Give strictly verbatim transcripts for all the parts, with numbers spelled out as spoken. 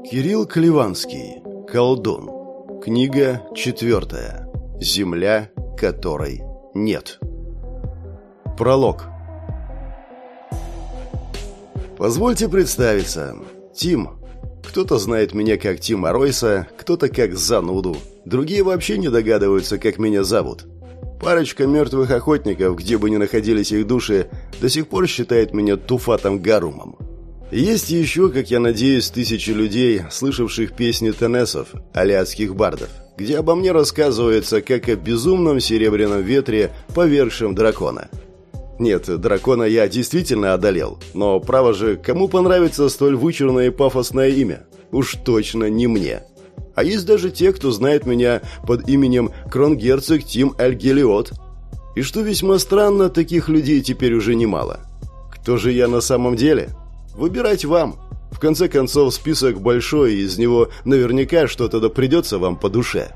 Кирилл Клеванский. Колдун. Книга четвертая. Земля, которой нет. Пролог. Позвольте представиться. Тим. Кто-то знает меня как Тима Ройса, кто-то как Зануду. Другие вообще не догадываются, как меня зовут. Парочка мертвых охотников, где бы ни находились их души, до сих пор считает меня Туфатом Гарумом. Есть еще, как я надеюсь, тысячи людей, слышавших песни тенесов, алиадских бардов, где обо мне рассказывается, как о безумном серебряном ветре, повергшем дракона. Нет, дракона я действительно одолел, но, право же, кому понравится столь вычурное и пафосное имя? Уж точно не мне. А есть даже те, кто знает меня под именем кронгерцог Тим Эль-Гелиот. И что весьма странно, таких людей теперь уже немало. Кто же я на самом деле? Выбирать вам. В конце концов, список большой, и из него наверняка что-то да придется вам по душе.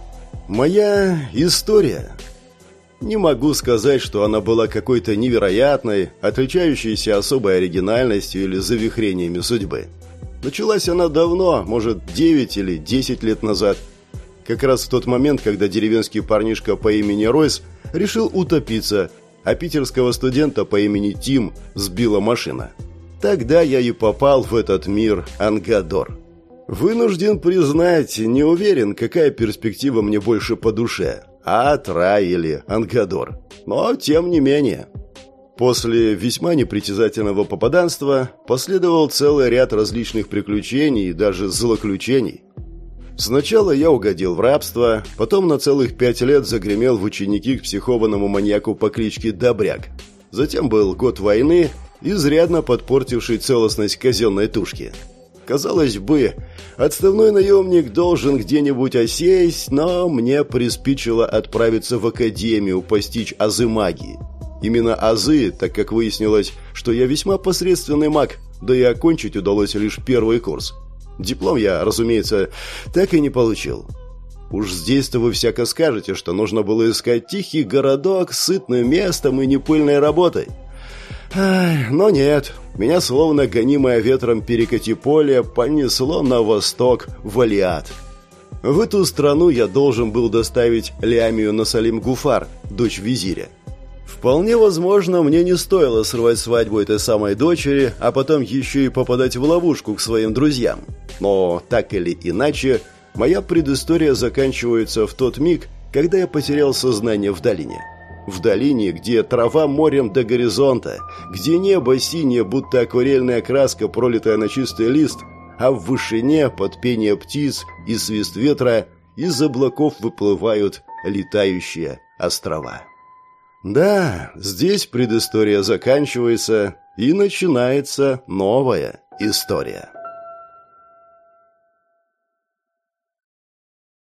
Моя история. Не могу сказать, что она была какой-то невероятной, отличающейся особой оригинальностью или завихрениями судьбы. Началась она давно, может, девять или десять лет назад. Как раз в тот момент, когда деревенский парнишка по имени Ройс решил утопиться, а питерского студента по имени Тим сбила машина. Тогда я и попал в этот мир Ангадор. Вынужден признать, не уверен, какая перспектива мне больше по душе. Ад, рай или Ангадор. Но тем не менее. После весьма непритязательного попаданства последовал целый ряд различных приключений и даже злоключений. Сначала я угодил в рабство, потом на целых пять лет загремел в ученики к психованному маньяку по кличке Добряк. Затем был год войны, изрядно подпортивший целостность казенной тушки. Казалось бы, отставной наемник должен где-нибудь осесть, но мне приспичило отправиться в академию постичь азы магии. Именно азы, так как выяснилось, что я весьма посредственный маг, да и окончить удалось лишь первый курс. Диплом я, разумеется, так и не получил. Уж здесь-то вы всяко скажете, что нужно было искать тихий городок с сытным местом и непыльной работой. Ай, но нет, меня словно гонимое ветром перекати поле понесло на восток в Алиад. В эту страну я должен был доставить Лиамию Насалим Гуфар, дочь визиря. Вполне возможно, мне не стоило срывать свадьбу этой самой дочери, а потом еще и попадать в ловушку к своим друзьям. Но так или иначе, моя предыстория заканчивается в тот миг, когда я потерял сознание в долине. В долине, где трава морем до горизонта, где небо синее, будто акварельная краска, пролитая на чистый лист, а в вышине, под пение птиц и свист ветра, из облаков выплывают летающие острова. Да, здесь предыстория заканчивается, и начинается новая история.